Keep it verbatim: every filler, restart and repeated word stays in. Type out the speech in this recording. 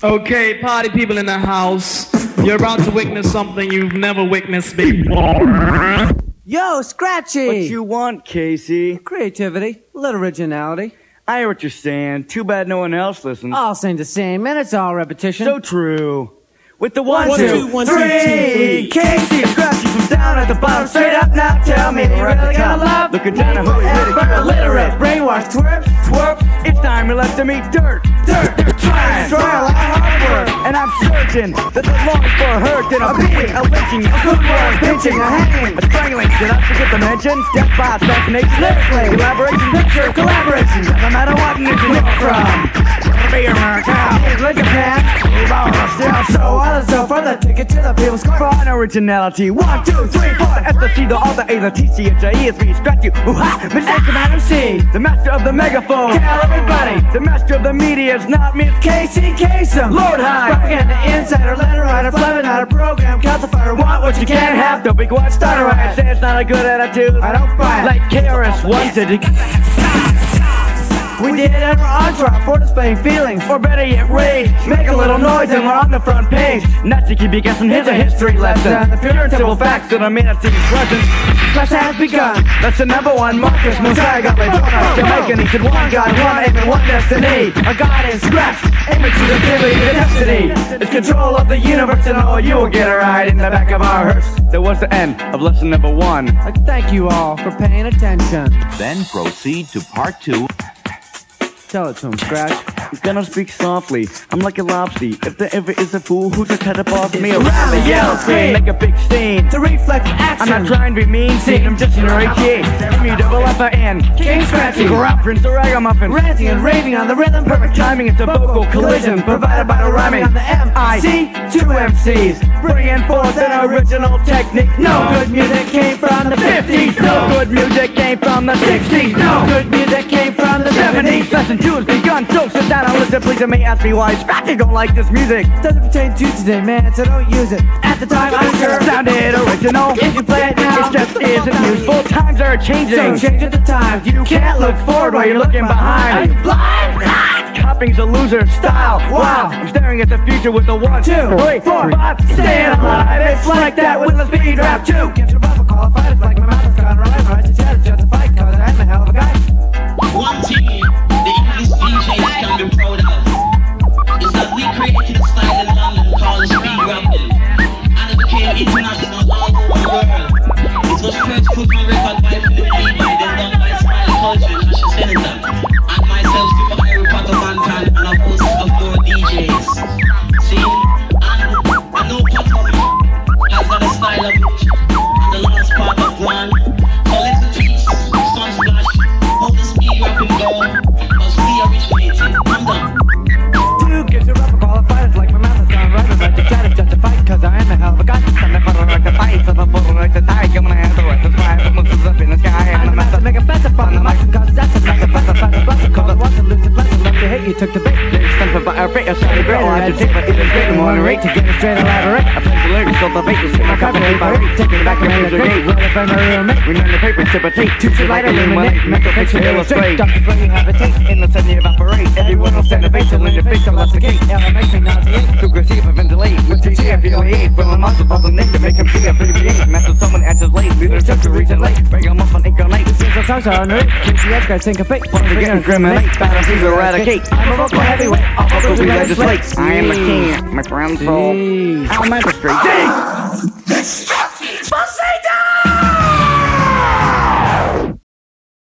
Okay, party people in the house, you're about to witness something you've never witnessed before. Yo, Scratchy! What you want, Casey? Creativity, a little originality. I hear what you're saying. Too bad no one else listens. All sing the same, and it's all repetition. So true. With the one, one two, two, one, three. two, two, Casey, Scratchy from down at the bottom, straight up now. Tell me, you really gonna love? Looking down at who you really illiterate, brainwashed, twerp, twerp. It's time we left to meet dirt, dirt. They're trying, trying a lot of hard work, and I'm certain that the long for a hurt, then a beating, a lynching, a good word, pinching, a hanging, a strangling. Did I forget to mention? Death by assassination, lyrically, collaboration, picture, collaboration. Doesn't matter what nigga you're from. Be America, like a pan, move on, still so on and so forth. Take it to the people's score. Fun originality. One, two, three, four. The S, the C, the R, the A, the T, C, H, I, E, S, V, Scratch you. Ooh ha! Mister Commander C, the master of the megaphone. Tell everybody, the master of the media is not Miss Casey Kasem. Lord High, propaganda insider, letter writer, flavor not a program, calcifier. Want what you can't have, don't be quiet, starter. I say it's not a good attitude. I don't buy it. Like K R S wanted to. We did it, and we're on trial for displaying feelings, or better yet, rage. Make a little noise and we're on the front page. Not to keep you guessing, here's a history lesson. The pure and simple facts that are made of these present. Class has begun. That's the number one Marcus Mosiah got laid on us. Jamaican, he could one God, one aim, and one destiny. A God in Scratch, aiming to the ability to destiny. It's control of the universe, and all you will get a ride in the back of our hearse. That was the end of lesson number one. Uh, thank you all for paying attention. Then proceed to part two. Tell it to him, Scratch. I'm gonna speak softly. I'm like a lobster. If there ever is a fool who just had to boss me It's around the rally, yellow screen, make a big scene. To reflect action. I'm not trying to be mean, scene. I'm just an R A K. M U double F I N. King Scratchy. Rap Prince, the ragamuffin. Ranting and raving on the rhythm. Perfect timing, it's a vocal collision provided by the rhyming on the M I C. Two M Cs bringing forth an original technique. No good music came from the fifties. No good music came from the sixties. No good music came from the seventies. Lesson two has begun, so sit down and listen, please, and may ask me why Scratchy don't like this music. Doesn't pertain to today, man, so don't use it. At the time, I'm sure sounded original. If you play it now, it just isn't useful. Times are changing, so change at the times. You can't look forward while you're looking behind. Are you blind? blind? Copying's a loser style. Wow, I'm staring at the future with a one, two, three, four, five. Staying alive, it's like that with the speed rap too. Get your buffer qualified, it's like my mouth has gone right. Right to chat is justified, cause I'm a hell of a guy. One thing the English D Js can be proud of is that we created a style in London called speed rapping, and it became international all over the world. It was first put on record by Philip Levi, then done by Smile Culture and Asha Senator, and myself, Super Harry Potter Bantan, and a host of more D Js. See, and I know Potter has got a style of which, and the last part of one. So let's teach some splash how the speed rapping go, cause we originated. I'm done. Two gives a rapper qualified, it's like my mouth has gone right. It's like the chat is justified, cause I am a hell of a guy. I'm the fucker like the fight, so the fucker like the tie. I'm gonna handle it, that's why I'm moves up in the sky. I'm the master, make a fence upon the mic, cause that's a master, fence upon the bus. Cause I want to lose the pleasure, love to hate you, took the bait. Stand for a freight, a sorry girl, I had to take my even greater more than rate to get it straight elaborate. I play the lyrics, so the bait is in my copyright by rate. Taking it back and make it great. Run it by my real mate. Renew the paper, tip a tape. Two to light, illuminate. Make a picture illustrate. Doctors when you have a taste. In the sun you evaporate. Everyone will stand a base and in your face unless the gate. Yeah, that makes me nauseate. Too aggressive and ventilate. With T T F, you hate. From a monster of the name to make him see a abbreviate. Master someone answers late. Leaders have to reason late. Bring them up on incarnate. This is a songs are under it. Q C S guys syncopate. Once again, incriminate. Fantasies eradicate. I'm a vocal heavyweight. All vocals we legislate. I am the king. My friends roll. I'm a magistrate.